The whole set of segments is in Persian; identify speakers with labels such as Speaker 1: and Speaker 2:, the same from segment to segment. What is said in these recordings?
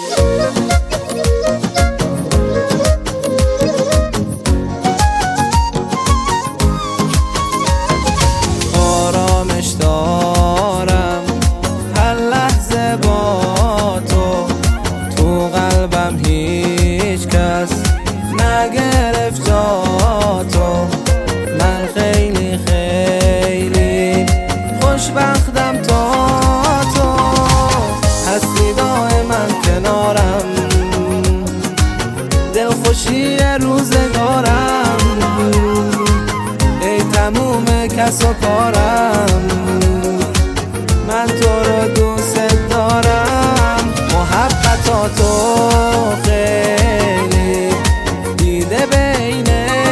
Speaker 1: آرامش دارم هر لحظه با تو قلبم هیچ کس نگرفت جاتو. من خیلی خیلی خوشبختم تا تو هستی دائما کنارم، دلخوشی روزگارم، ای تموم کس و کارم. من تو رو دوست دارم، محبتاتو خیلی دیده بین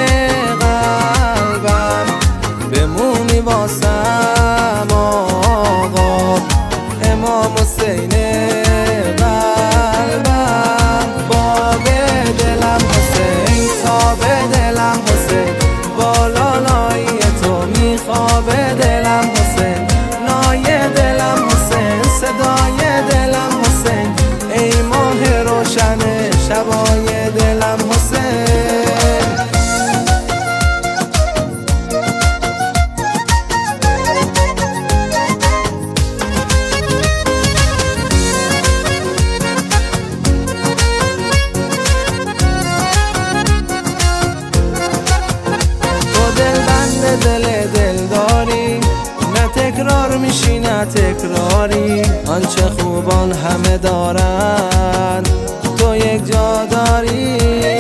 Speaker 1: قلبم، بمونی واسم آقا امام حسین قلبم. باب دلم حسین، تاب دلم حسین، بالالایی تو میخواب دلم حسین، نای دلم حسین، صدای دلم حسین، ای ماه روشن شبای دلم حسین. دل داری، نه تکرار میشی نه تکراری، آنچه خوبان همه دارن تو یک جا داری.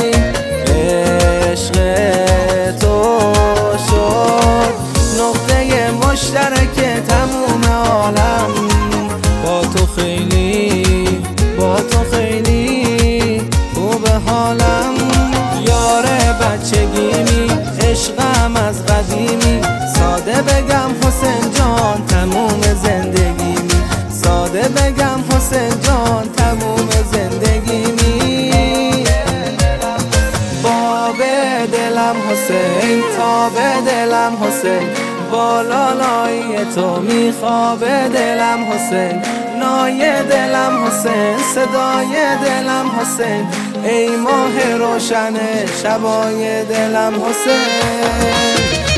Speaker 1: عشق تو شد نقطه مشترک تموم عالم، با تو خیلی با تو خیلی خوب حالم. یار بچگیمی، عشقم از قدیمی، ساده بگم حسین جان تموم زندگیمی، ساده بگم حسین جان تموم زندگیمی. باب دلم حسین، تاب دلم حسین، بالالایی تو میخواب دلم حسین، نای دلم حسین، صدای دلم حسین، ای ماه روشن شبای دلم حسین.